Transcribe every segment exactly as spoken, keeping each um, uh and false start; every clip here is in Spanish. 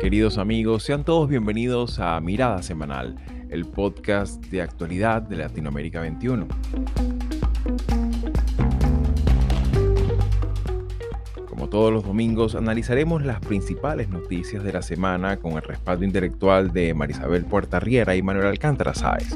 Queridos amigos, sean todos bienvenidos a Mirada Semanal, el podcast de actualidad de Latinoamérica veintiuno. Como todos los domingos, analizaremos las principales noticias de la semana con el respaldo intelectual de Marisabel Puertarriera y Manuel Alcántara Sáez.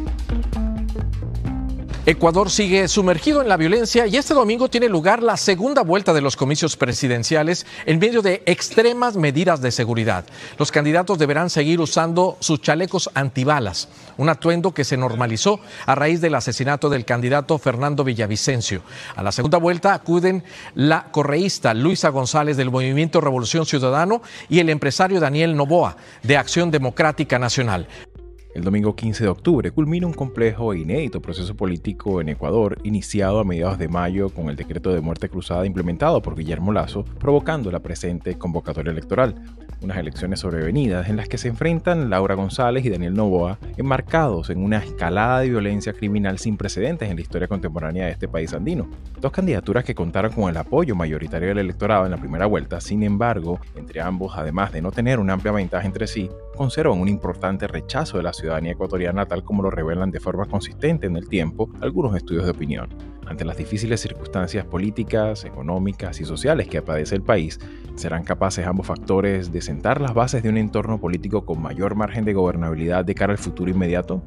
Ecuador sigue sumergido en la violencia y este domingo tiene lugar la segunda vuelta de los comicios presidenciales en medio de extremas medidas de seguridad. Los candidatos deberán seguir usando sus chalecos antibalas, un atuendo que se normalizó a raíz del asesinato del candidato Fernando Villavicencio. A la segunda vuelta acuden la correísta Luisa González del Movimiento Revolución Ciudadano y el empresario Daniel Noboa de Acción Democrática Nacional. El domingo quince de octubre culmina un complejo e inédito proceso político en Ecuador, iniciado a mediados de mayo con el decreto de muerte cruzada implementado por Guillermo Lasso, provocando la presente convocatoria electoral. Unas elecciones sobrevenidas en las que se enfrentan Laura González y Daniel Noboa, enmarcados en una escalada de violencia criminal sin precedentes en la historia contemporánea de este país andino. Dos candidaturas que contaron con el apoyo mayoritario del electorado en la primera vuelta, sin embargo, entre ambos, además de no tener una amplia ventaja entre sí, conservan un importante rechazo de la ciudadanía ecuatoriana, tal como lo revelan de forma consistente en el tiempo algunos estudios de opinión. Ante las difíciles circunstancias políticas, económicas y sociales que padece el país, ¿serán capaces ambos factores de sentar las bases de un entorno político con mayor margen de gobernabilidad de cara al futuro inmediato?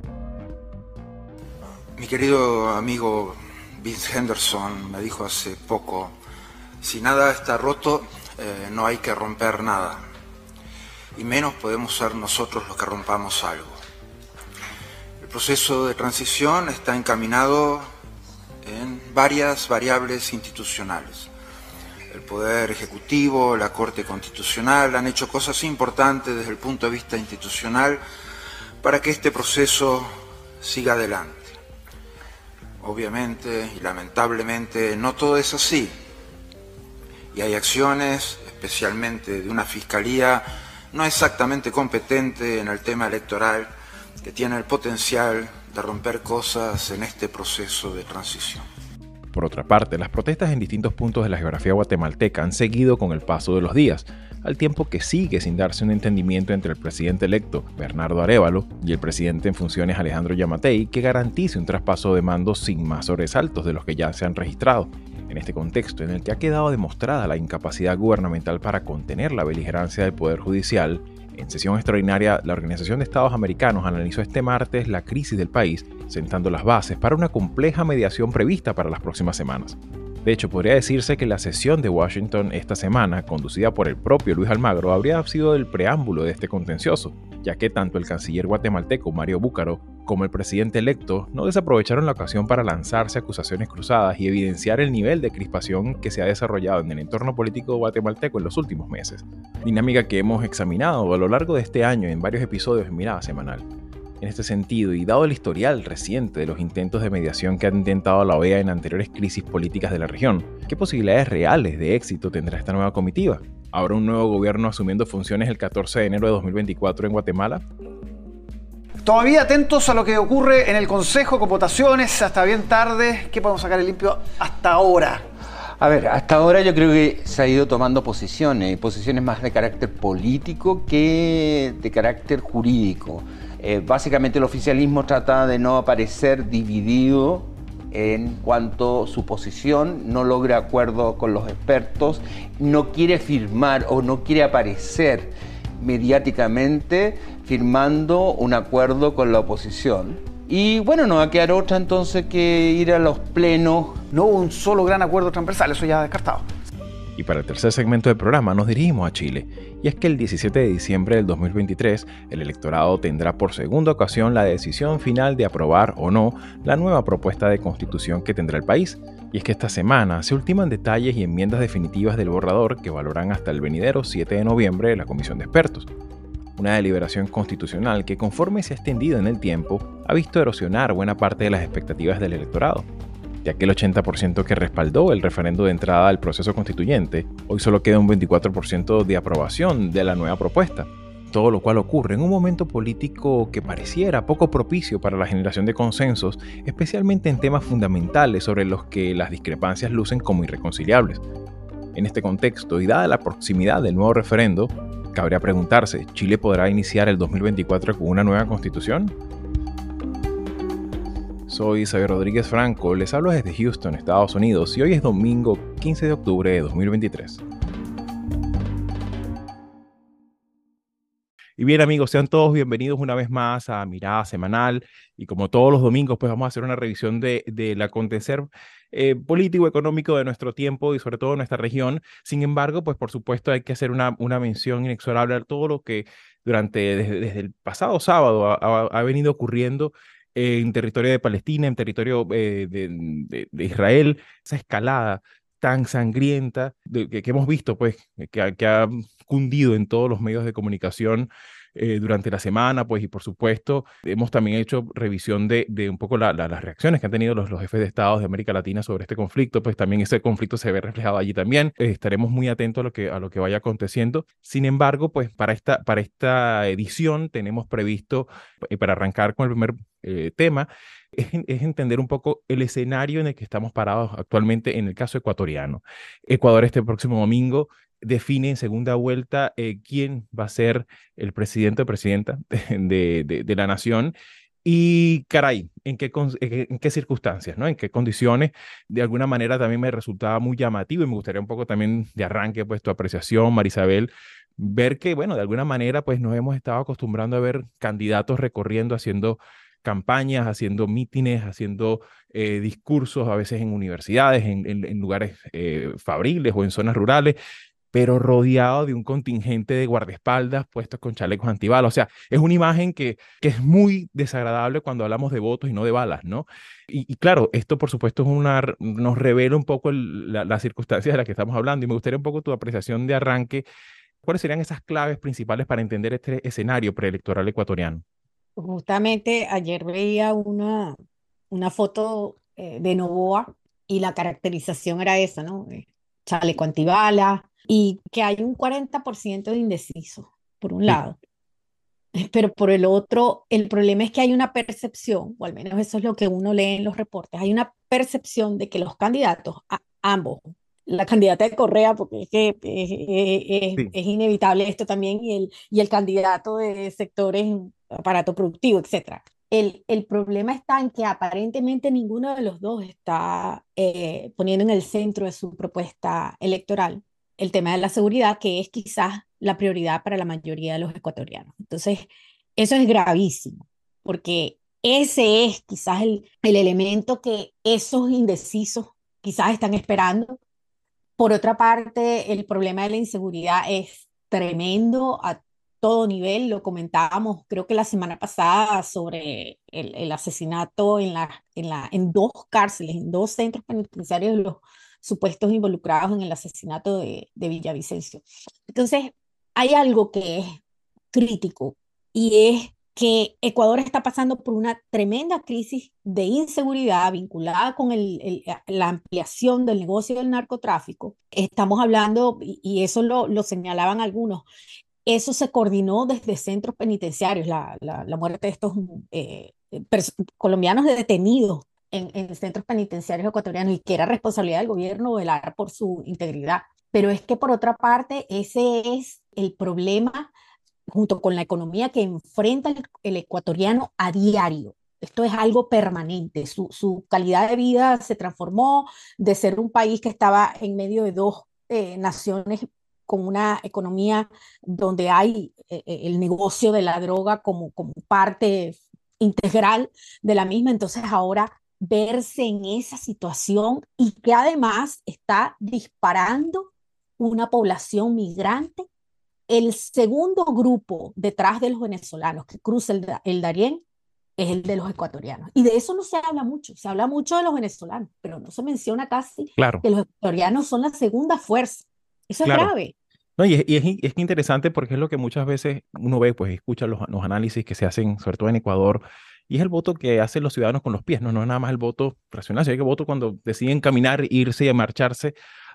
Mi querido amigo Vince Henderson me dijo hace poco, si nada está roto, eh, no hay que romper nada. Y menos podemos ser nosotros los que rompamos algo. El proceso de transición está encaminado en varias variables institucionales. El Poder Ejecutivo, la Corte Constitucional han hecho cosas importantes desde el punto de vista institucional para que este proceso siga adelante. Obviamente y lamentablemente no todo es así. Y hay acciones, especialmente de una fiscalía no exactamente competente en el tema electoral, que tiene el potencial de romper cosas en este proceso de transición. Por otra parte, las protestas en distintos puntos de la geografía guatemalteca han seguido con el paso de los días, al tiempo que sigue sin darse un entendimiento entre el presidente electo, Bernardo Arévalo, y el presidente en funciones, Alejandro Yamatei, que garantice un traspaso de mando sin más sobresaltos de los que ya se han registrado. En este contexto, en el que ha quedado demostrada la incapacidad gubernamental para contener la beligerancia del Poder Judicial, en sesión extraordinaria, la Organización de Estados Americanos analizó este martes la crisis del país, sentando las bases para una compleja mediación prevista para las próximas semanas. De hecho, podría decirse que la sesión de Washington esta semana, conducida por el propio Luis Almagro, habría sido el preámbulo de este contencioso, ya que tanto el canciller guatemalteco Mario Búcaro como el presidente electo no desaprovecharon la ocasión para lanzarse acusaciones cruzadas y evidenciar el nivel de crispación que se ha desarrollado en el entorno político guatemalteco en los últimos meses. Dinámica que hemos examinado a lo largo de este año en varios episodios de Mirada Semanal. En este sentido, y dado el historial reciente de los intentos de mediación que ha intentado la O E A en anteriores crisis políticas de la región, ¿qué posibilidades reales de éxito tendrá esta nueva comitiva? ¿Habrá un nuevo gobierno asumiendo funciones el catorce de enero de dos mil veinticuatro en Guatemala? Todavía atentos a lo que ocurre en el Consejo con votaciones hasta bien tarde. ¿Qué podemos sacar en limpio hasta ahora? A ver, hasta ahora yo creo que se ha ido tomando posiciones, posiciones más de carácter político que de carácter jurídico. Eh, básicamente el oficialismo trata de no aparecer dividido en cuanto a su posición, no logra acuerdo con los expertos, no quiere firmar o no quiere aparecer mediáticamente firmando un acuerdo con la oposición. Y bueno, no va a quedar otra entonces que ir a los plenos. No hubo un solo gran acuerdo transversal, eso ya descartado. Y para el tercer segmento del programa nos dirigimos a Chile, y es que el diecisiete de diciembre del dos mil veintitrés el electorado tendrá por segunda ocasión la decisión final de aprobar o no la nueva propuesta de constitución que tendrá el país. Y es que esta semana se ultiman detalles y enmiendas definitivas del borrador que evaluarán hasta el venidero siete de noviembre la Comisión de Expertos. Una deliberación constitucional que, conforme se ha extendido en el tiempo, ha visto erosionar buena parte de las expectativas del electorado. De aquel ochenta por ciento que respaldó el referendo de entrada al proceso constituyente, hoy solo queda un veinticuatro por ciento de aprobación de la nueva propuesta. Todo lo cual ocurre en un momento político que pareciera poco propicio para la generación de consensos, especialmente en temas fundamentales sobre los que las discrepancias lucen como irreconciliables. En este contexto, y dada la proximidad del nuevo referendo, Cabría preguntarse, ¿Chile podrá iniciar el dos mil veinticuatro con una nueva constitución? Soy Xavier Rodríguez Franco, les hablo desde Houston, Estados Unidos, y hoy es domingo quince de octubre de dos mil veintitrés. Y bien, amigos, sean todos bienvenidos una vez más a Mirada Semanal, y como todos los domingos, pues vamos a hacer una revisión de, del acontecer eh, político, económico de nuestro tiempo y sobre todo de nuestra región. Sin embargo, pues por supuesto hay que hacer una, una mención inexorable a todo lo que durante, desde, desde el pasado sábado ha, ha, ha venido ocurriendo en territorio de Palestina, en territorio eh, de, de, de Israel, esa escalada tan sangrienta de, que, que hemos visto, pues, que, ha- que ha cundido en todos los medios de comunicación eh, durante la semana, pues, y por supuesto, hemos también hecho revisión de, de un poco la- la- las reacciones que han tenido los, los jefes de Estado de América Latina sobre este conflicto, pues también ese conflicto se ve reflejado allí también. Eh, estaremos muy atentos a lo que, a lo que vaya aconteciendo. Sin embargo, pues, para esta, para esta edición tenemos previsto, eh, para arrancar con el primer eh, tema, es, es entender un poco el escenario en el que estamos parados actualmente en el caso ecuatoriano. Ecuador este próximo domingo define en segunda vuelta eh, quién va a ser el presidente o presidenta de, de, de la nación. Y caray, ¿en qué, con- en qué, en qué circunstancias, ¿no? ¿En qué condiciones? De alguna manera también me resultaba muy llamativo y me gustaría un poco también de arranque, pues tu apreciación, Marisabel, ver que, bueno, de alguna manera, pues nos hemos estado acostumbrando a ver candidatos recorriendo, haciendo campañas, haciendo mítines, haciendo eh, discursos, a veces en universidades, en, en- en lugares eh, fabriles o en zonas rurales, pero rodeado de un contingente de guardaespaldas puestos con chalecos antibalas. O sea, es una imagen que, que es muy desagradable cuando hablamos de votos y no de balas, ¿no? Y, y claro, esto por supuesto es una, nos revela un poco el- la, las circunstancias de las que estamos hablando y me gustaría un poco tu apreciación de arranque. ¿Cuáles serían esas claves principales para entender este escenario preelectoral ecuatoriano? Justamente ayer veía una, una foto eh, de Novoa y la caracterización era esa, ¿no? Eh, Chaleco antibala y que hay un cuarenta por ciento de indecisos, por un Sí, lado. Pero por el otro, el problema es que hay una percepción, o al menos eso es lo que uno lee en los reportes, hay una percepción de que los candidatos, a, ambos, la candidata de Correa, porque es que es, es- sí, es inevitable esto también, y el, y el candidato de sectores, aparato productivo, etcétera. El, el problema está en que aparentemente ninguno de los dos está eh, poniendo en el centro de su propuesta electoral el tema de la seguridad, que es quizás la prioridad para la mayoría de los ecuatorianos. Entonces, eso es gravísimo, porque ese es quizás el, el elemento que esos indecisos quizás están esperando. Por otra parte, el problema de la inseguridad es tremendo a todo nivel. Lo comentábamos, creo que la semana pasada, sobre el, el asesinato en, la, en, la, en dos cárceles, en dos centros penitenciarios de los supuestos involucrados en el asesinato de, de Villavicencio. Entonces, hay algo que es crítico y es que Ecuador está pasando por una tremenda crisis de inseguridad vinculada con el, el, la ampliación del negocio del narcotráfico. Estamos hablando, y, y eso lo, lo, señalaban algunos, eso se coordinó desde centros penitenciarios, la, la, la muerte de estos eh, colombianos detenidos en, en centros penitenciarios ecuatorianos, y que era responsabilidad del gobierno velar por su integridad. Pero es que por otra parte, ese es el problema junto con la economía que enfrenta el, el ecuatoriano a diario. Esto es algo permanente. Su, su, calidad de vida se transformó de ser un país que estaba en medio de dos eh, naciones con una economía donde hay eh, el negocio de la droga como, como parte integral de la misma. Entonces ahora verse en esa situación, y que además está disparando una población migrante. El segundo grupo detrás de los venezolanos que cruza el, el Darién es el de los ecuatorianos. Y de eso no se habla mucho. Se habla mucho de los venezolanos, pero no se menciona casi claro, que los ecuatorianos son la segunda fuerza. Eso es claro. grave. No, y es, y es, es interesante porque es lo que muchas veces uno ve, pues escucha los, los análisis que se hacen, sobre todo en Ecuador, y es el voto que hacen los ciudadanos con los pies, no, no es nada más el voto racional, sino que el voto cuando deciden caminar, irse y marcharse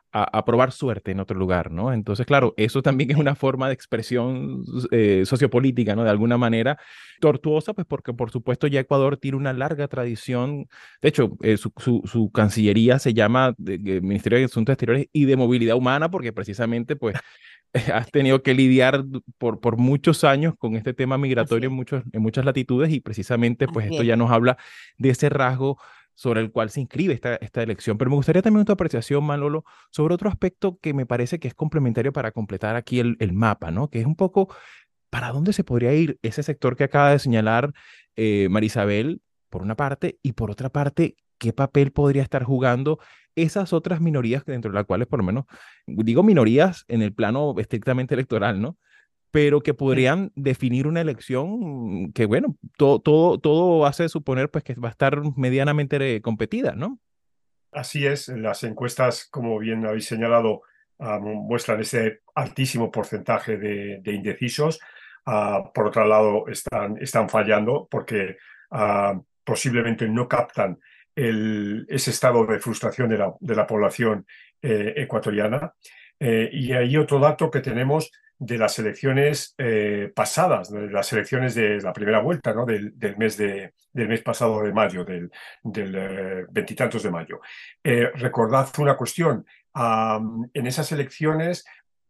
a, a probar suerte en otro lugar, ¿no? Entonces, claro, eso también es una forma de expresión eh, sociopolítica, ¿no? De alguna manera tortuosa, pues porque por supuesto ya Ecuador tiene una larga tradición. De hecho, eh, su, su, su cancillería se llama de, de Ministerio de Asuntos Exteriores y de Movilidad Humana, porque precisamente, pues, has tenido que lidiar por, por muchos años con este tema Así migratorio en, es, muchos, en muchas latitudes y precisamente pues así esto es. ya nos habla de ese rasgo sobre el cual se inscribe esta, esta elección. Pero me gustaría también tu apreciación, Manolo, sobre otro aspecto que me parece que es complementario para completar aquí el, el mapa, ¿no? Que es un poco para dónde se podría ir ese sector que acaba de señalar eh, Marisabel, por una parte, y por otra parte, qué papel podría estar jugando esas otras minorías dentro de las cuales, por lo menos, digo minorías en el plano estrictamente electoral, ¿no? Pero que Sí. podrían definir una elección que, bueno, todo, todo, todo hace suponer pues que va a estar medianamente eh, competida, ¿no? Así es, las encuestas, como bien habéis señalado, ah, muestran ese altísimo porcentaje de, de indecisos. Ah, por otro lado, están, están fallando porque ah, posiblemente no captan el, ese estado de frustración de la, de la población eh, ecuatoriana. Eh, y hay otro dato que tenemos de las elecciones eh, pasadas, de las elecciones de la primera vuelta, ¿no? del, del, mes de, del mes pasado de mayo, del veintitantos de mayo. Eh, recordad una cuestión, um, en esas elecciones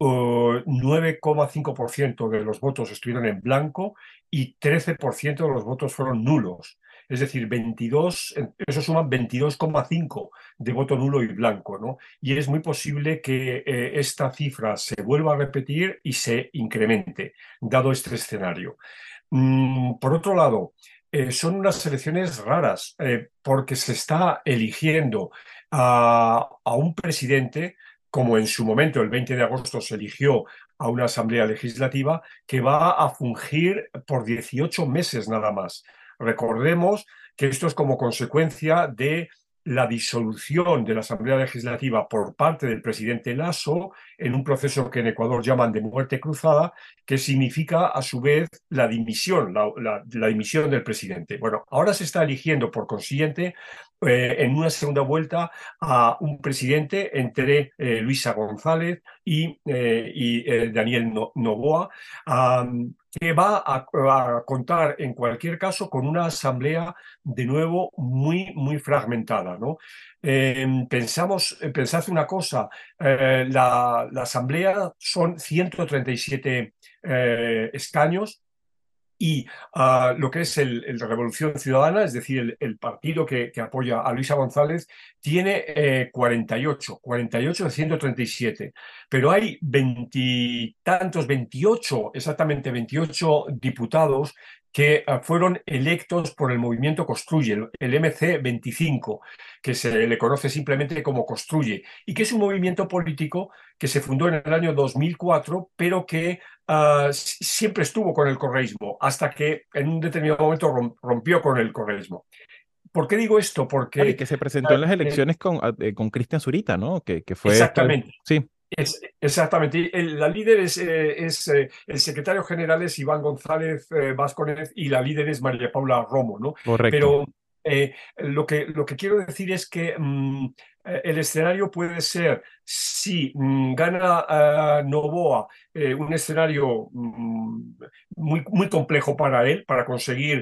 uh, nueve coma cinco por ciento de los votos estuvieron en blanco y trece por ciento de los votos fueron nulos. Es decir, veintidós, eso suma veintidós coma cinco de voto nulo y blanco, ¿no? Y es muy posible que eh, esta cifra se vuelva a repetir y se incremente, dado este escenario. Mm, por otro lado, eh, son unas elecciones raras eh, porque se está eligiendo a, a un presidente, como en su momento, el veinte de agosto, se eligió a una asamblea legislativa que va a fungir por dieciocho meses nada más. Recordemos que esto es como consecuencia de la disolución de la Asamblea Legislativa por parte del presidente Lasso en un proceso que en Ecuador llaman de muerte cruzada, que significa a su vez la dimisión, la, la, la dimisión del presidente. Bueno, ahora se está eligiendo por consiguiente eh, en una segunda vuelta a un presidente entre eh, Luisa González y, eh, y eh, Daniel no Noboa, um, que va a, a contar en cualquier caso con una asamblea de nuevo muy, muy fragmentada, ¿no? Eh, pensamos, pensad una cosa, eh, la, la asamblea son ciento treinta y siete eh, escaños y uh, lo que es el, el Revolución Ciudadana, es decir, el, el partido que, que apoya a Luisa González, tiene eh, cuarenta y ocho, cuarenta y ocho de ciento treinta y siete, pero hay veintitantos, veintiocho, exactamente veintiocho diputados que uh, fueron electos por el movimiento Construye, el, el M C veinticinco, que se le conoce simplemente como Construye, y que es un movimiento político que se fundó en el año dos mil cuatro, pero que uh, siempre estuvo con el correísmo, hasta que en un determinado momento rompió con el correísmo. ¿Por qué digo esto? Claro, y Porque... que se presentó en las Eh, elecciones con, eh, con Cristian Zurita, ¿no? Que, que fue esto. exactamente. Sí. Es, exactamente. El, la líder es, eh, es eh, el secretario general es Iván González eh, Vázquez y la líder es María Paula Romo, ¿no? Correcto. Pero eh, lo, que, lo que quiero decir es que mmm, el escenario puede ser, si mmm, gana uh, Noboa, eh, un escenario mmm, muy, muy complejo para él, para conseguir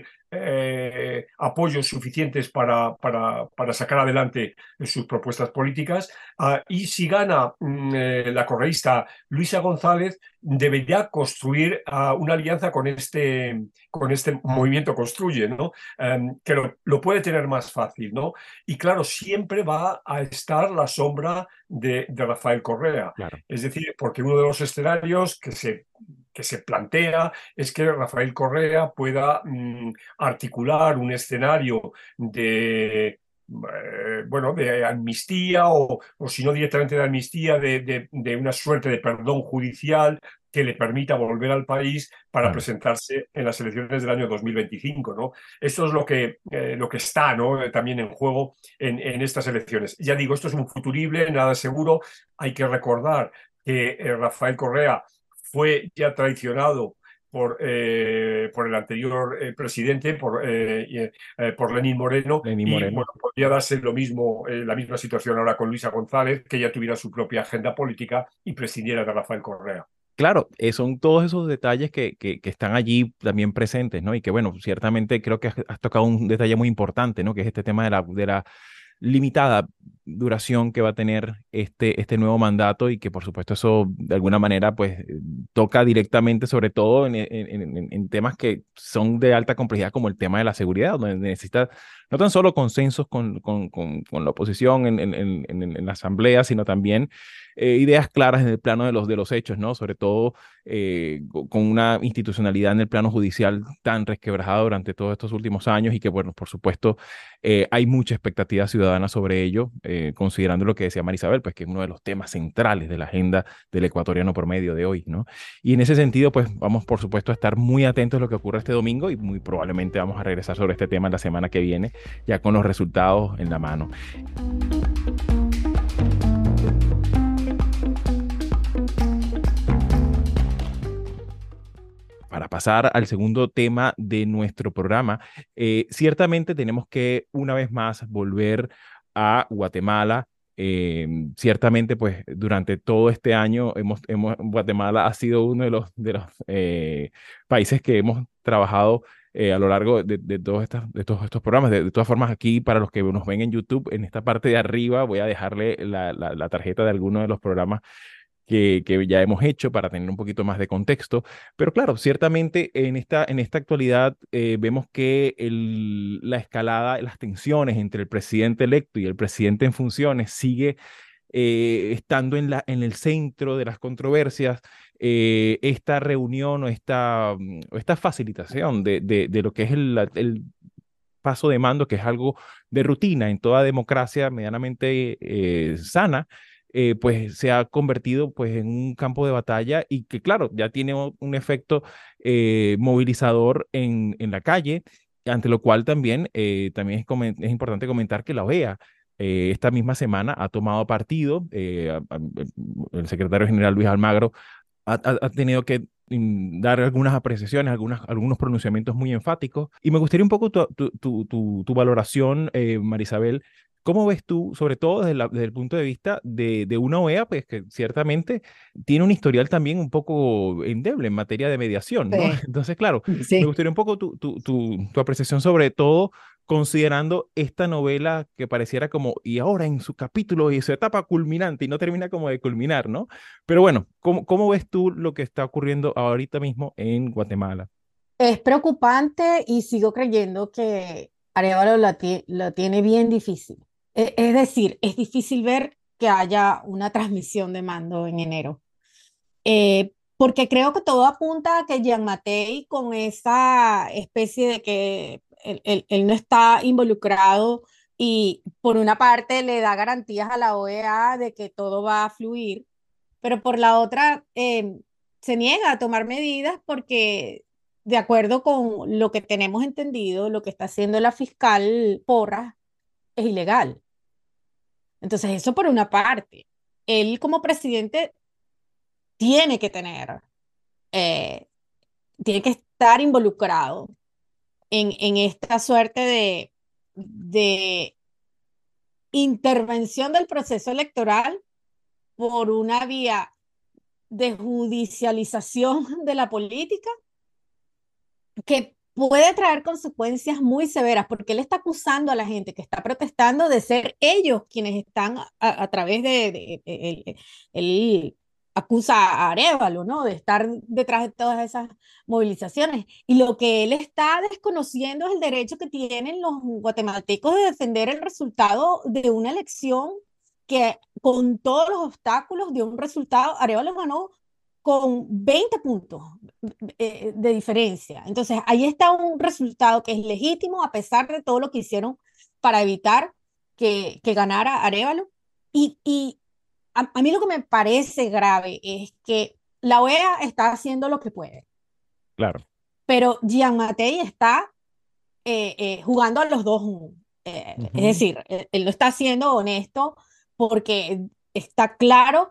eh, apoyos suficientes para, para, para sacar adelante sus propuestas políticas. Uh, y si gana mm, eh, la correísta Luisa González, debería construir uh, una alianza con este, con este movimiento Construye, ¿no? Um, que lo, lo puede tener más fácil, ¿no? Y claro, siempre va a estar la sombra de, de Rafael Correa. Claro. Es decir, porque uno de los escenarios que se, que se plantea es que Rafael Correa pueda mm, articular un escenario de... Eh, bueno, de amnistía o, o si no directamente de amnistía, de, de, de una suerte de perdón judicial que le permita volver al país para Claro. presentarse en las elecciones del año dos mil veinticinco, ¿no? Esto es lo que, eh, lo que está, ¿no? eh, también en juego en, en estas elecciones. Ya digo, esto es un futurible, nada seguro. Hay que recordar que eh, Rafael Correa fue ya traicionado por, eh, por el anterior eh, presidente, por, eh, eh, por Lenín Moreno, Lenín y Moreno. bueno, podría darse lo mismo, eh, la misma situación ahora con Luisa González, que ella tuviera su propia agenda política y prescindiera de Rafael Correa. Claro, eh, son todos esos detalles que, que, que están allí también presentes, ¿no? Y que, bueno, ciertamente creo que has, has tocado un detalle muy importante, ¿no? Que es este tema de la, de la limitada duración que va a tener este, este nuevo mandato y que por supuesto eso de alguna manera pues toca directamente sobre todo en, en, en, en temas que son de alta complejidad como el tema de la seguridad, donde necesita no tan solo consensos con, con, con, con la oposición en, en, en, en la asamblea, sino también eh, ideas claras en el plano de los, de los hechos, ¿no? Sobre todo eh, con una institucionalidad en el plano judicial tan resquebrajada durante todos estos últimos años y que, bueno, por supuesto, eh, hay mucha expectativa ciudadana sobre ello, eh, considerando lo que decía Marisabel, pues que es uno de los temas centrales de la agenda del ecuatoriano promedio de hoy, ¿no? Y en ese sentido, pues vamos, por supuesto, a estar muy atentos a lo que ocurre este domingo y muy probablemente vamos a regresar sobre este tema la semana que viene, ya con los resultados en la mano. Para pasar al segundo tema de nuestro programa, eh, ciertamente tenemos que una vez más volver a Guatemala. Eh, ciertamente, pues durante todo este año hemos, hemos, Guatemala ha sido uno de los, de los eh, países que hemos trabajado eh, a lo largo de, de, todos estas, de todos estos programas. De, de todas formas, aquí para los que nos ven en YouTube, en esta parte de arriba voy a dejarle la, la, la tarjeta de alguno de los programas que, que ya hemos hecho para tener un poquito más de contexto. Pero claro, ciertamente en esta, en esta actualidad eh, vemos que el, la escalada, las tensiones entre el presidente electo y el presidente en funciones sigue eh, estando en, la, en el centro de las controversias. Eh, esta reunión o esta, o esta facilitación de, de, de lo que es el, el paso de mando, que es algo de rutina en toda democracia medianamente eh, sana, eh, pues se ha convertido pues en un campo de batalla y que claro, ya tiene un efecto eh, movilizador en, en la calle, ante lo cual también, eh, también es, es importante comentar que la O E A eh, esta misma semana ha tomado partido, eh, a, a, el secretario general Luis Almagro ha, ha, ha tenido que dar algunas apreciaciones, algunas, algunos pronunciamientos muy enfáticos. Y me gustaría un poco tu, tu, tu, tu, tu valoración, eh, Marisabel. ¿Cómo ves tú, sobre todo desde, la, desde el punto de vista de, de una O E A, pues que ciertamente tiene un historial también un poco endeble en materia de mediación, ¿no? Sí, Entonces, claro, sí. me gustaría un poco tu, tu, tu, tu apreciación sobre todo considerando esta novela que pareciera como, y ahora en su capítulo y su etapa culminante, y no termina como de culminar, ¿no? Pero bueno, ¿cómo, cómo ves tú lo que está ocurriendo ahorita mismo en Guatemala? Es preocupante y sigo creyendo que Arévalo la, ti- la tiene bien difícil. E- Es decir, es difícil ver que haya una transmisión de mando en enero. Eh, porque creo que todo apunta a que Jean Mattei, con esa especie de que él, él- él no está involucrado y por una parte le da garantías a la O E A de que todo va a fluir, pero por la otra eh, se niega a tomar medidas porque, de acuerdo con lo que tenemos entendido, lo que está haciendo la fiscal Porras es ilegal. Entonces, eso por una parte. Él como presidente tiene que tener, eh, tiene que estar involucrado en, en esta suerte de, de intervención del proceso electoral por una vía de judicialización de la política que puede traer consecuencias muy severas, porque él está acusando a la gente que está protestando de ser ellos quienes están a, a través de, de, de él, él acusa a Arévalo, ¿no? De estar detrás de todas esas movilizaciones. Y lo que él está desconociendo es el derecho que tienen los guatemaltecos de defender el resultado de una elección que con todos los obstáculos de un resultado, Arévalo ganó con veinte puntos eh, de diferencia. Entonces, ahí está un resultado que es legítimo a pesar de todo lo que hicieron para evitar que, que ganara Arévalo. Y, y a, a, mí lo que me parece grave es que la O E A está haciendo lo que puede. Claro. Pero Jean Mattei está eh, eh, jugando a los dos. Eh, uh-huh. Es decir, él, él lo está haciendo honesto porque está claro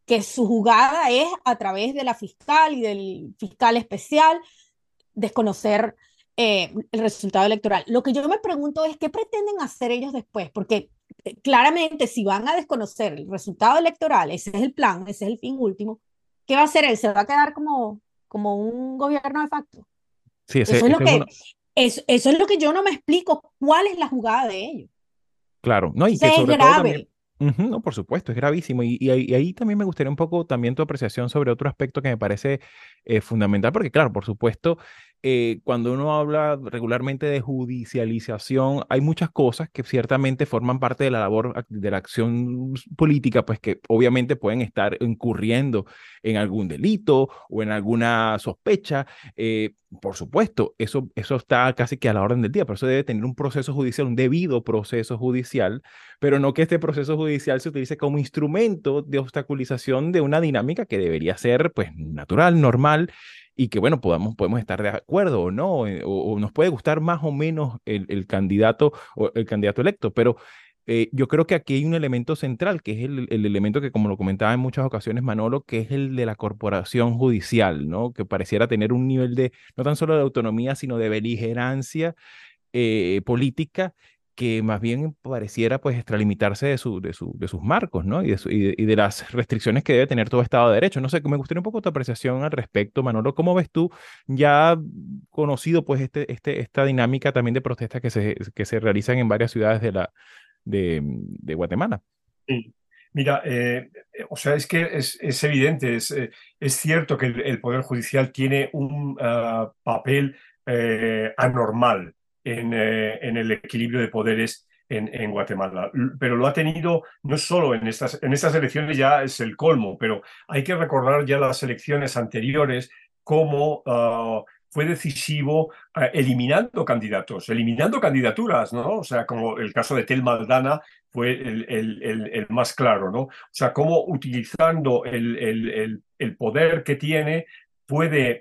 que su jugada es a través de la fiscal y del fiscal especial desconocer eh, el resultado electoral. Lo que yo me pregunto es qué pretenden hacer ellos después, porque eh, claramente si van a desconocer el resultado electoral, ese es el plan, ese es el fin último, ¿qué va a hacer él? ¿Se va a quedar como, como un gobierno de facto? Sí, ese, Eso es lo ese es que, uno. eso, eso es lo que yo no me explico, ¿cuál es la jugada de ellos? Claro, no, y que Entonces es sobre todo también, grave. ujú, no, por supuesto, es gravísimo. Y, y ahí, y ahí también me gustaría un poco también tu apreciación sobre otro aspecto que me parece eh, fundamental, porque claro, por supuesto, eh, cuando uno habla regularmente de judicialización, hay muchas cosas que ciertamente forman parte de la labor ac- de la acción política, pues que obviamente pueden estar incurriendo en algún delito o en alguna sospecha. eh, por supuesto, eso, eso está casi que a la orden del día, pero eso debe tener un proceso judicial, un debido proceso judicial, pero no que este proceso judicial se utilice como instrumento de obstaculización de una dinámica que debería ser pues natural, normal y que bueno, podamos, podemos estar de acuerdo o no, eh, o, o nos puede gustar más o menos el, el candidato o el candidato electo, pero eh, yo creo que aquí hay un elemento central, que es el, el elemento que, como lo comentaba en muchas ocasiones Manolo, que es el de la corporación judicial, ¿no? Que pareciera tener un nivel de, no tan solo de autonomía, sino de beligerancia eh, política que más bien pareciera pues extralimitarse de, su, de, su, de sus marcos, ¿no? Y de, su- y, de, y de las restricciones que debe tener todo Estado de Derecho. No sé, me gustaría un poco tu apreciación al respecto, Manolo. ¿Cómo ves tú, ya conocido pues este, este, esta dinámica también de protestas que se, que se realizan en varias ciudades de, la, de, de Guatemala? Sí. Mira, eh, eh, o sea, es que es, es evidente, es, eh, es cierto que el, el Poder Judicial tiene un ah, papel eh, anormal en, eh, en el equilibrio de poderes en, en Guatemala, L- pero lo ha tenido no solo en estas, en estas elecciones, ya es el colmo, pero hay que recordar ya las elecciones anteriores cómo ah, fue decisivo ah, eliminando candidatos, eliminando candidaturas, ¿no? O sea, como el caso de Tel Maldana fue el, el- el- el más claro, ¿no? O sea, cómo utilizando el, el- el- el poder que tiene puede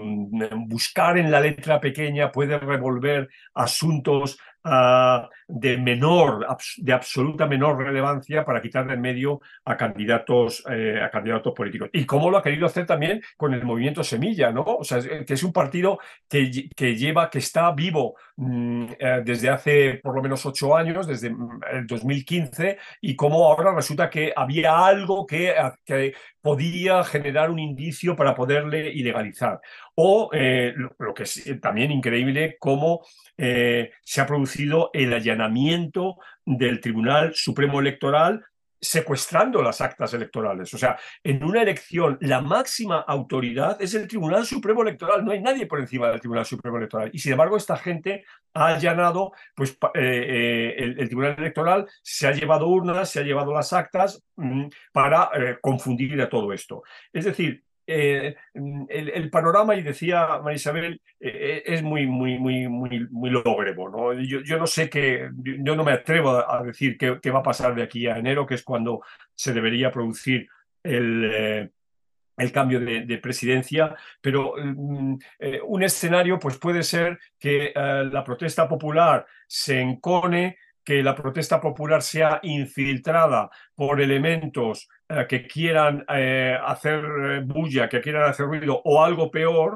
mm, buscar en la letra pequeña, puede revolver asuntos ah, de menor, abs- de absoluta menor relevancia para quitar de en medio a candidatos, eh, a candidatos políticos. Y cómo lo ha querido hacer también con el movimiento Semilla, ¿no? O sea, es- que es un partido que, lle- que lleva, que está vivo mm, eh, desde hace por lo menos ocho años, desde mm, el dos mil quince, y cómo ahora resulta que había algo que, que podía generar un indicio para poderle ilegalizar. O eh, lo, lo que es también increíble, cómo eh, se ha producido el allanamiento del Tribunal Supremo Electoral secuestrando las actas electorales. O sea, en una elección la máxima autoridad es el Tribunal Supremo Electoral, no hay nadie por encima del Tribunal Supremo Electoral. Y sin embargo, esta gente ha allanado, pues eh, eh, el, el, Tribunal Electoral se ha llevado urnas, se ha llevado las actas mmm, para eh, confundir a todo esto. Es decir, eh, el, el, panorama, y decía María Isabel, eh, es muy, muy, muy, muy, muy lógrego, ¿no? Yo, yo no sé qué, yo no me atrevo a, a decir qué, qué va a pasar de aquí a enero, que es cuando se debería producir el, eh, el cambio de, de presidencia, pero um, eh, un escenario pues puede ser que uh, la protesta popular se encone, que la protesta popular sea infiltrada por elementos uh, que quieran uh, hacer bulla, que quieran hacer ruido, o algo peor,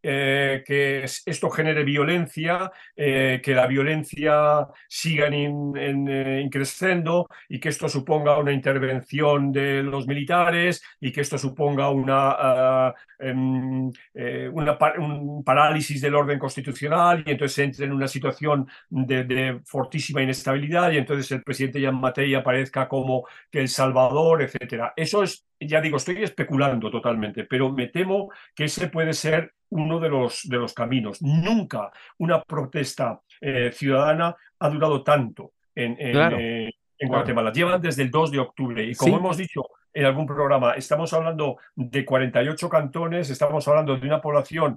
eh, que esto genere violencia, eh, que la violencia siga in, in, in, increciendo, y que esto suponga una intervención de los militares, y que esto suponga una, uh, um, eh, una un parálisis del orden constitucional, y entonces se entre en una situación de, de fortísima inestabilidad, y entonces el presidente Jan Matei aparezca como que El Salvador, etcétera. Eso es, ya digo, estoy especulando totalmente, pero me temo que ese puede ser uno de los, de los caminos. Nunca una protesta eh, ciudadana ha durado tanto en, en, Claro, eh, en claro. Guatemala. Llevan desde el dos de octubre, y como Sí, hemos dicho en algún programa, estamos hablando de cuarenta y ocho cantones, estamos hablando de una población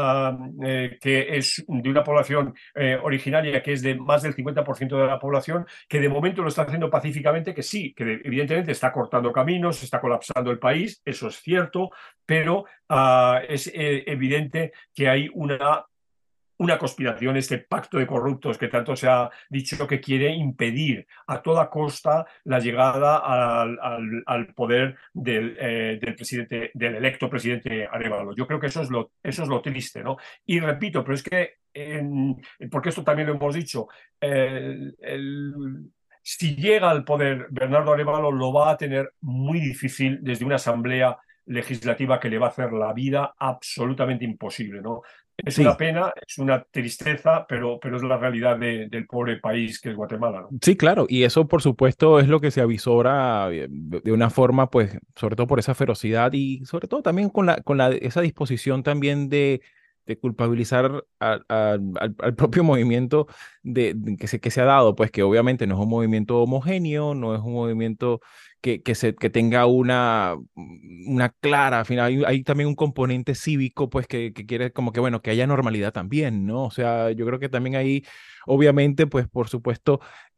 uh, eh, que es de una población eh, originaria que es de más del cincuenta por ciento de la población, que de momento lo está haciendo pacíficamente, que sí, que evidentemente está cortando caminos, está colapsando el país, eso es cierto, pero uh, es eh, evidente que hay una una conspiración, este pacto de corruptos que tanto se ha dicho, que quiere impedir a toda costa la llegada al, al, al poder del, eh, del presidente, del electo presidente Arévalo. Yo creo que eso es lo, eso es lo triste, ¿no? Y repito, pero es que, en, porque esto también lo hemos dicho, el, el, si llega al poder Bernardo Arévalo, lo va a tener muy difícil desde una asamblea legislativa que le va a hacer la vida absolutamente imposible, ¿no? Es Sí. una pena, es una tristeza, pero, pero es la realidad de, del pobre país que es Guatemala, ¿no? Sí, claro, y eso por supuesto es lo que se avisora eh, de de una forma, pues, sobre todo por esa ferocidad y sobre todo también con la, con la, esa disposición también de, de culpabilizar al, al- al- al propio movimiento de, de que, se, que se ha dado, pues que obviamente no es un movimiento homogéneo, no es un movimiento que, que, se, que tenga una, una clara, al final hay, hay también un componente cívico, pues que, que quiere como que, bueno, que haya normalidad también, ¿no? O sea, yo creo que también ahí, obviamente, pues por supuesto,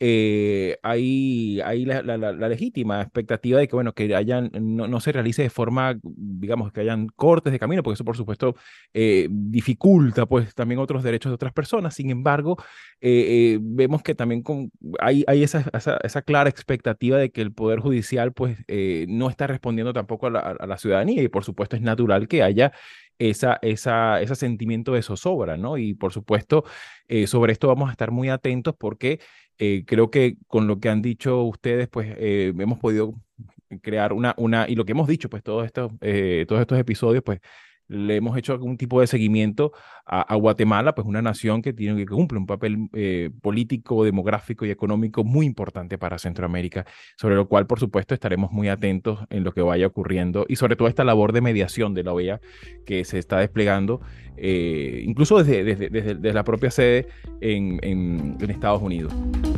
eh, hay, hay la, la- la- la legítima expectativa de que, bueno, que hayan, no, no se realice de forma, digamos, que hayan cortes de camino, porque eso, por supuesto, eh, dificulta, pues, también otros derechos de otras personas. Sin embargo, eh, eh, vemos que también con, hay, hay esa, esa, esa clara expectativa de que el Poder Judicial, pues, eh, no está respondiendo tampoco a la, a la ciudadanía y, por supuesto, es natural que haya esa, esa, ese sentimiento de zozobra, ¿no? Y, por supuesto, eh, sobre esto vamos a estar muy atentos porque eh, creo que con lo que han dicho ustedes, pues eh, hemos podido crear una, una, y lo que hemos dicho, pues todos estos, eh, todos estos episodios, pues le hemos hecho algún tipo de seguimiento a, a Guatemala, pues una nación que tiene que cumple un papel eh, político, demográfico y económico muy importante para Centroamérica, sobre lo cual, por supuesto, estaremos muy atentos en lo que vaya ocurriendo y sobre todo esta labor de mediación de la O E A que se está desplegando, eh, incluso desde, desde, desde, desde la propia sede en, en, en Estados Unidos.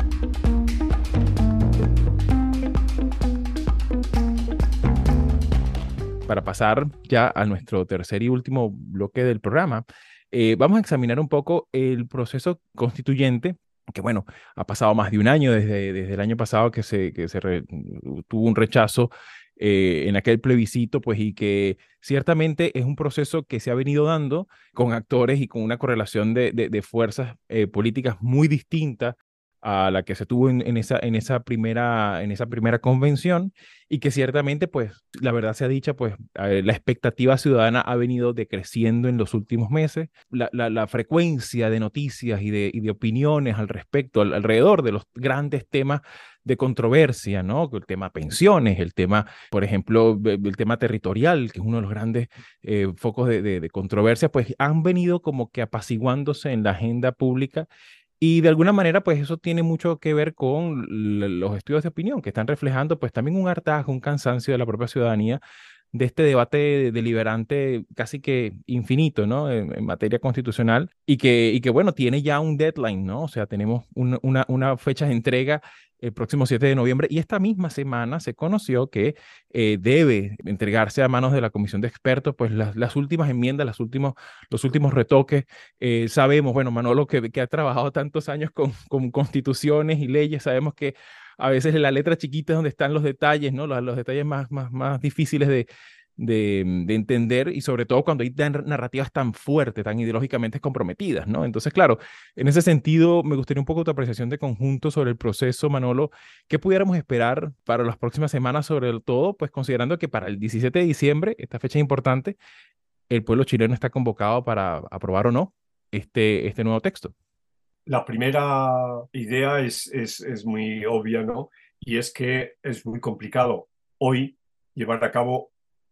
Para pasar ya a nuestro tercer y último bloque del programa, eh, vamos a examinar un poco el proceso constituyente, que bueno, ha pasado más de un año desde, desde el año pasado que se, que se re, tuvo un rechazo eh, en aquel plebiscito, pues y que ciertamente es un proceso que se ha venido dando con actores y con una correlación de, de, de fuerzas eh, políticas muy distintas a la que se tuvo en, en, esa, en, esa primera, en esa primera convención y que ciertamente, pues, la verdad sea dicha, pues, eh, la expectativa ciudadana ha venido decreciendo en los últimos meses. La, la, la frecuencia de noticias y de, y de opiniones al respecto, al, alrededor de los grandes temas de controversia, ¿no? El tema pensiones, el tema, por ejemplo, el tema territorial, que es uno de los grandes eh, focos de, de, de controversia, pues han venido como que apaciguándose en la agenda pública y de alguna manera, pues eso tiene mucho que ver con los estudios de opinión que están reflejando, pues también un hartazgo, un cansancio de la propia ciudadanía de este debate deliberante casi que infinito, ¿no? En, en materia constitucional y que, y que, bueno, tiene ya un deadline, ¿no? O sea, tenemos una, una, una fecha de entrega el próximo siete de noviembre y esta misma semana se conoció que eh, debe entregarse a manos de la comisión de expertos, pues las, las últimas enmiendas, las últimos, los últimos retoques. Eh, sabemos, bueno, Manolo, que, que ha trabajado tantos años con, con constituciones y leyes, sabemos que a veces en la letra chiquita es donde están los detalles, ¿no? Los, los detalles más, más, más difíciles de, de, de entender y sobre todo cuando hay narrativas tan fuertes, tan ideológicamente comprometidas, ¿no? Entonces, claro, en ese sentido me gustaría un poco tu apreciación de conjunto sobre el proceso, Manolo. ¿Qué pudiéramos esperar para las próximas semanas sobre el todo? Pues considerando que para el diecisiete de diciembre, esta fecha es importante, el pueblo chileno está convocado para aprobar o no este, este nuevo texto. La primera idea es, es, es muy obvia, ¿no? Y es que es muy complicado hoy llevar a cabo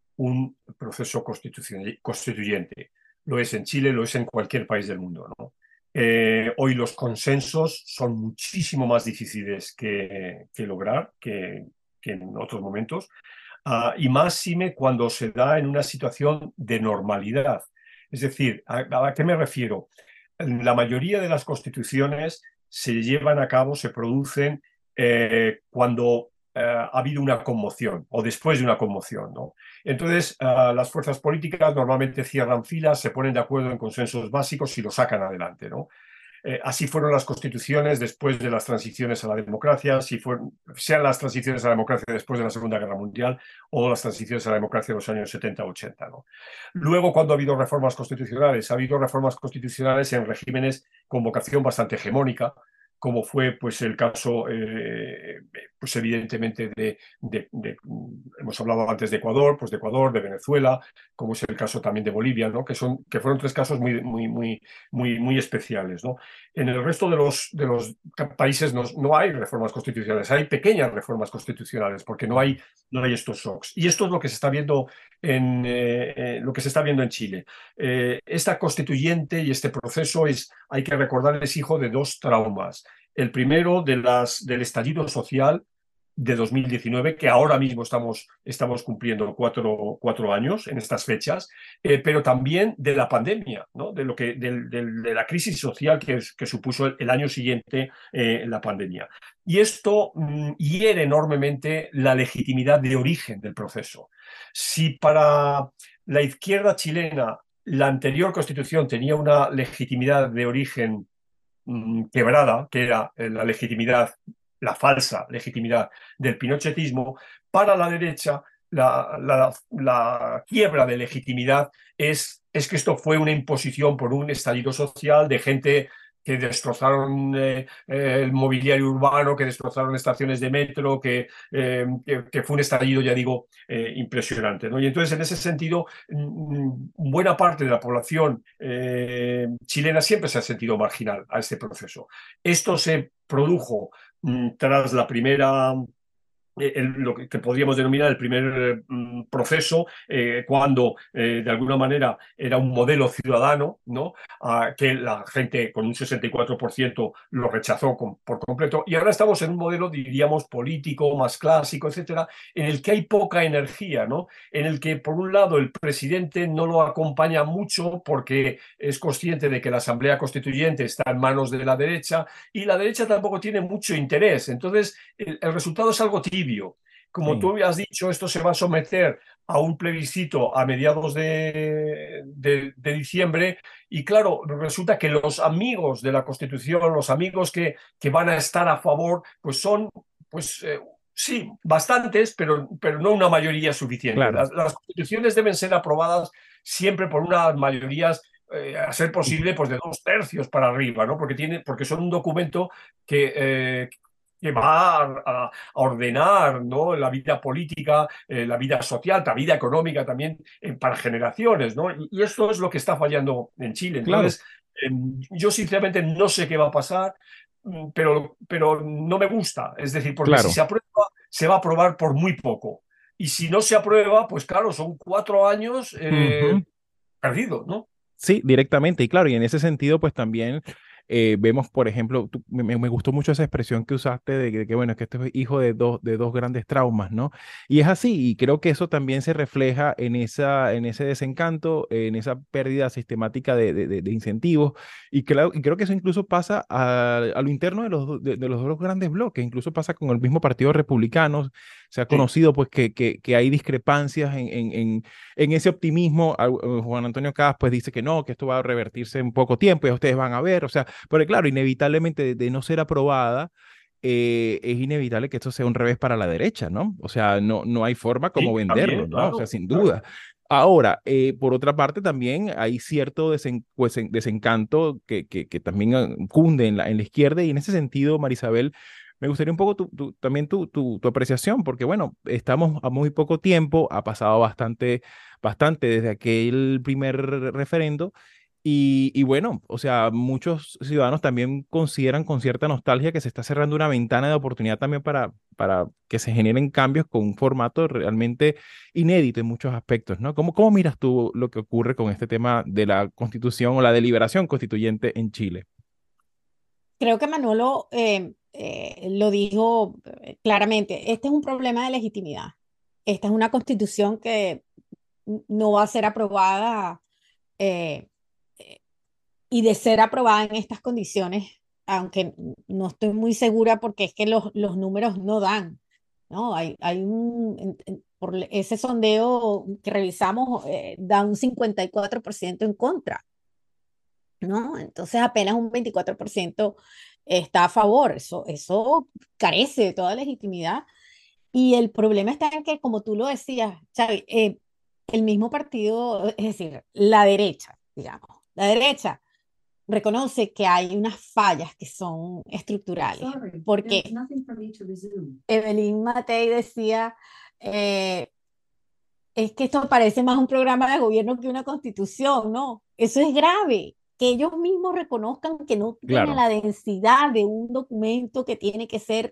un proceso constituyente. Lo es en Chile, lo es en cualquier país del mundo, ¿no? Eh, hoy los consensos son muchísimo más difíciles que, que lograr que, que en otros momentos, uh, y más sime cuando se da en una situación de normalidad. Es decir, ¿a, a qué me refiero? La mayoría de las constituciones se llevan a cabo, se producen eh, cuando eh, ha habido una conmoción o después de una conmoción, ¿no? Entonces, uh, las fuerzas políticas normalmente cierran filas, se ponen de acuerdo en consensos básicos y lo sacan adelante, ¿no? Eh, así fueron las constituciones después de las transiciones a la democracia, si fueron, sean las transiciones a la democracia después de la Segunda Guerra Mundial o las transiciones a la democracia de los años setenta ochenta, ¿no? Luego, cuando ha habido reformas constitucionales, ha habido reformas constitucionales en regímenes con vocación bastante hegemónica, como fue pues el caso, eh, pues evidentemente de, de, de, hemos hablado antes de Ecuador, pues de Ecuador, de Venezuela, como es el caso también de Bolivia, ¿no? Que son, que fueron tres casos muy, muy, muy, muy, muy especiales, ¿no? En el resto de los, de los países no, no hay reformas constitucionales, hay pequeñas reformas constitucionales, porque no hay, no hay estos shocks. Y esto es lo que se está viendo en, eh, lo que se está viendo en Chile. Eh, esta constituyente y este proceso es, hay que recordar, es hijo de dos traumas. El primero de las, del estallido social de dos mil diecinueve, que ahora mismo estamos, estamos cumpliendo cuatro, cuatro años en estas fechas, eh, pero también de la pandemia, ¿no? de, lo que, de, de, de la crisis social que, que supuso el, el año siguiente eh, la pandemia. Y esto mmm, hiere enormemente la legitimidad de origen del proceso. Si para la izquierda chilena la anterior constitución tenía una legitimidad de origen mmm, quebrada, que era la legitimidad, la falsa legitimidad del pinochetismo, para la derecha la, la, la quiebra de legitimidad es, es que esto fue una imposición por un estallido social de gente que destrozaron eh, el mobiliario urbano, que destrozaron estaciones de metro, que, eh, que, que fue un estallido, ya digo, eh, impresionante, ¿no? Y entonces, en ese sentido, buena parte de la población eh, chilena siempre se ha sentido marginal a este proceso. Esto se produjo mm, tras la primera... El, lo que podríamos denominar el primer eh, proceso, eh, cuando eh, de alguna manera era un modelo ciudadano, ¿no? Ah, que la gente con un sesenta y cuatro por ciento lo rechazó con, por completo, y ahora estamos en un modelo, diríamos, político, más clásico, etcétera, en el que hay poca energía, ¿no? En el que, por un lado, el presidente no lo acompaña mucho porque es consciente de que la Asamblea Constituyente está en manos de la derecha, y la derecha tampoco tiene mucho interés. Entonces, el, el resultado es algo tibio. Como sí. Tú habías dicho, esto se va a someter a un plebiscito a mediados de, de, de diciembre, y claro, resulta que los amigos de la Constitución, los amigos que, que van a estar a favor, pues son, pues eh, sí, bastantes, pero, pero no una mayoría suficiente. Claro. Las, las constituciones deben ser aprobadas siempre por unas mayorías, Eh, a ser posible, pues de dos tercios para arriba, ¿no? Porque, tiene, porque son un documento que, eh, que va a, a, ordenar, ¿no? La vida política, eh, la vida social, la vida económica también eh, para generaciones, ¿no? Y, y esto es lo que está fallando en Chile. Entonces, claro. eh, yo sinceramente no sé qué va a pasar, pero, pero no me gusta. Es decir, porque claro. si se aprueba, se va a aprobar por muy poco. Y si no se aprueba, pues claro, son cuatro años eh, uh-huh. perdidos, ¿no? Sí, directamente. Y claro, y en ese sentido, pues también eh, vemos, por ejemplo, tú, me, me gustó mucho esa expresión que usaste de que, de que, bueno, es que este es hijo de dos, de dos grandes traumas, ¿no? Y es así, y creo que eso también se refleja en, esa, en ese desencanto, en esa pérdida sistemática de, de, de incentivos, y, claro, y creo que eso incluso pasa a, a lo interno de los, de, de los dos grandes bloques, incluso pasa con el mismo Partido Republicano. Se ha conocido pues que, que, que hay discrepancias en, en, en, en ese optimismo. Juan Antonio Caz pues dice que no, que esto va a revertirse en poco tiempo, y ustedes van a ver, o sea, pero claro, inevitablemente de, de no ser aprobada, eh, es inevitable que esto sea un revés para la derecha, ¿no? O sea, no, no hay forma como sí, venderlo, también, ¿no? Claro, o sea, sin duda. Claro. Ahora, eh, por otra parte, también hay cierto desen, pues, desencanto que, que, que también cunde en la, en la izquierda, y en ese sentido, Marisabel, me gustaría un poco tu, tu, también tu, tu, tu apreciación, porque bueno, estamos a muy poco tiempo, ha pasado bastante, bastante desde aquel primer referendo, y, y bueno, o sea, muchos ciudadanos también consideran con cierta nostalgia que se está cerrando una ventana de oportunidad también para, para que se generen cambios con un formato realmente inédito en muchos aspectos, ¿no? ¿Cómo, cómo miras tú lo que ocurre con este tema de la constitución o la deliberación constituyente en Chile? Creo que Manolo eh, eh, lo dijo claramente. Este es un problema de legitimidad. Esta es una constitución que no va a ser aprobada eh, y de ser aprobada en estas condiciones, aunque no estoy muy segura porque es que los, los números no dan, ¿no? Hay, hay un, por ese sondeo que revisamos, eh, da un cincuenta y cuatro por ciento en contra. ¿no? Entonces apenas un veinticuatro por ciento está a favor. Eso, eso carece de toda legitimidad. Y el problema está en que, como tú lo decías, Xavi, eh, el mismo partido, es decir, la derecha, digamos, la derecha reconoce que hay unas fallas que son estructurales, Sorry, porque there's nothing for me to resume. Evelyn Matei decía, eh, es que esto parece más un programa de gobierno que una constitución, ¿no? Eso es grave, que ellos mismos reconozcan que no tiene Claro. la densidad de un documento que tiene que ser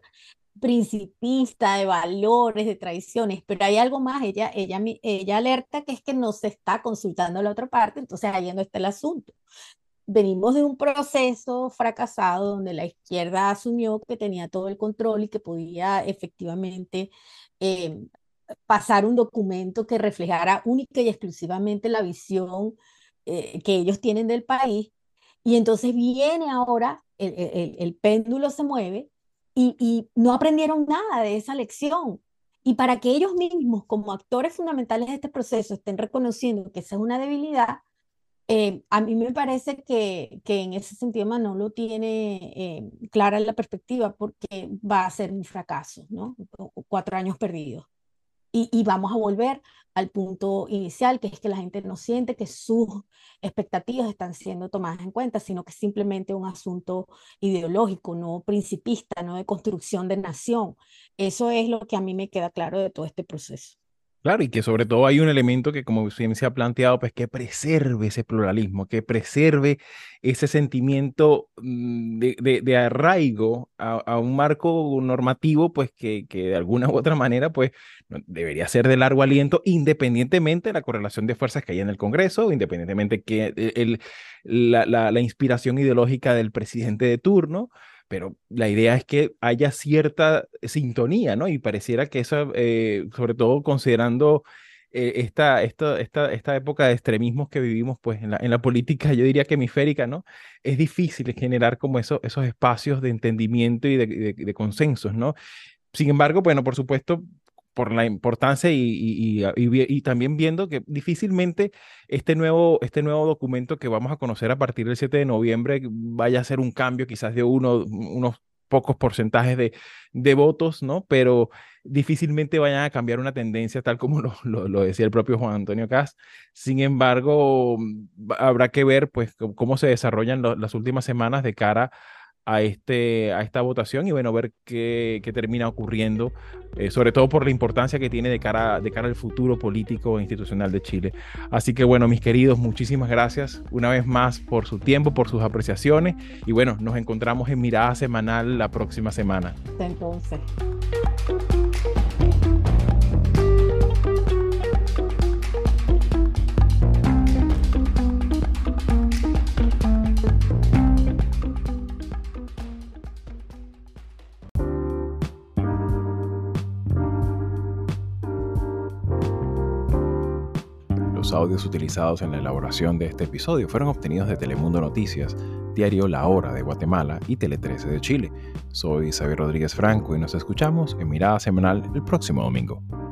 principista, de valores, de tradiciones, pero hay algo más, ella, ella, ella alerta que es que no se está consultando a la otra parte, entonces ahí no está el asunto. Venimos de un proceso fracasado donde la izquierda asumió que tenía todo el control y que podía efectivamente eh, pasar un documento que reflejara única y exclusivamente la visión eh, que ellos tienen del país. Y entonces viene ahora, el, el, el péndulo se mueve y, y no aprendieron nada de esa lección. Y para que ellos mismos, como actores fundamentales de este proceso, estén reconociendo que esa es una debilidad, eh, a mí me parece que, que en ese sentido Manolo tiene eh, clara la perspectiva porque va a ser un fracaso, ¿no? Cuatro años perdidos. Y, y vamos a volver al punto inicial, que es que la gente no siente que sus expectativas están siendo tomadas en cuenta, sino que es simplemente un asunto ideológico, no principista, no de construcción de nación. Eso es lo que a mí me queda claro de todo este proceso. Claro, y que sobre todo hay un elemento que, como bien se ha planteado, pues que preserve ese pluralismo, que preserve ese sentimiento mm, de, de, de arraigo a, a un marco normativo, pues que, que de alguna u otra manera, pues debería ser de largo aliento, independientemente de la correlación de fuerzas que hay en el Congreso, independientemente que el, la, la, la inspiración ideológica del presidente de turno. Pero la idea es que haya cierta sintonía, ¿no? Y pareciera que eso, eh, sobre todo considerando eh, esta, esta, esta, esta época de extremismos que vivimos, pues en la, en la política, yo diría que hemisférica, ¿no? Es difícil generar como eso, esos espacios de entendimiento y de, de, de consensos, ¿no? Sin embargo, bueno, por supuesto, por la importancia y, y, y, y, y también viendo que difícilmente este nuevo, este nuevo documento que vamos a conocer a partir del siete de noviembre vaya a ser un cambio quizás de uno, unos pocos porcentajes de, de votos, ¿no? Pero difícilmente vayan a cambiar una tendencia tal como lo, lo, lo decía el propio Juan Antonio Kast. Sin embargo, habrá que ver pues cómo se desarrollan lo, las últimas semanas de cara a, este, a esta votación y bueno, ver qué, qué termina ocurriendo, eh, sobre todo por la importancia que tiene de cara, de cara al futuro político e institucional de Chile. Así que bueno, mis queridos, muchísimas gracias una vez más por su tiempo, por sus apreciaciones y bueno, nos encontramos en Mirada Semanal la próxima semana. Hasta entonces. Los audios utilizados en la elaboración de este episodio fueron obtenidos de Telemundo Noticias, Diario La Hora de Guatemala y Tele trece de Chile. Soy Xavier Rodríguez Franco y nos escuchamos en Mirada Semanal el próximo domingo.